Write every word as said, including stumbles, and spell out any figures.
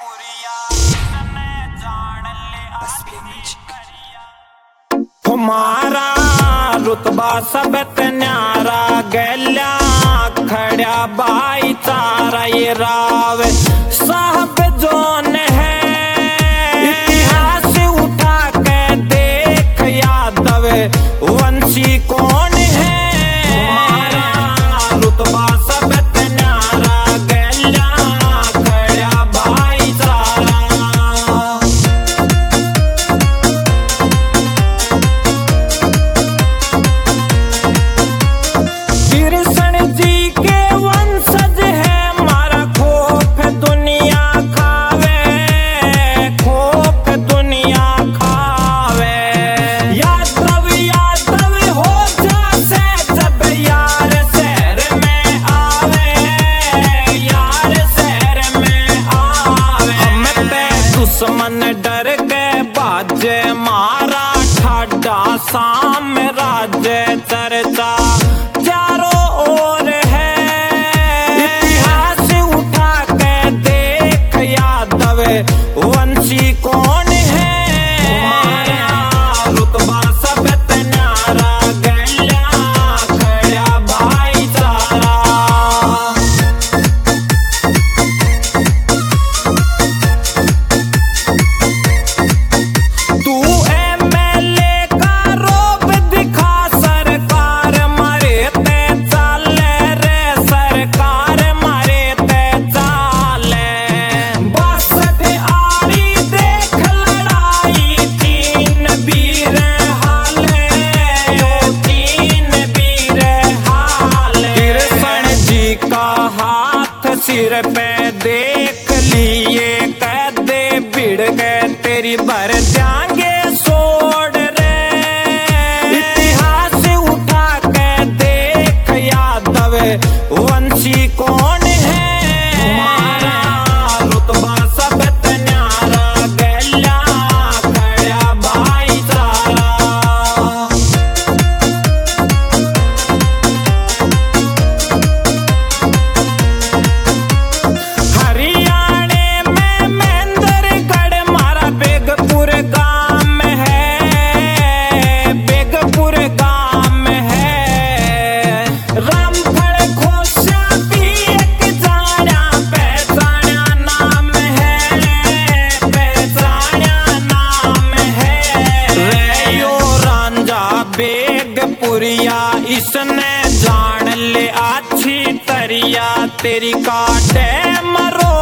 हमारा रुतबा सब न्यारा गैल्या खड़ा बाई चारा ये राव साहब जोन है इतिहास उठा के देख यादव वंशी कौन है। हमारा रुतबा सब न्यारा गैल्या खड़ा बाई चारा दुश्मन डर के बाजे मारा ठाडा साम्राज्य चर्चा चारों ओर है। इतिहास उठा के देख यादव वंशी कौन है। हमारा रुतबा सब न्यारा गैल्या खड़ा भाईचारा सिर पे देख लिए कैदे भिड़ गए तेरी भर जाएंगे सोड़ रे। इतिहास उठा के देख यादव वंशी कौन है। हमारा रुतबा सब न्यारा गैल्या खड़ा भाईचारा बेगपुरिया इसने जान ले अच्छी तरिया तेरी काटे मरो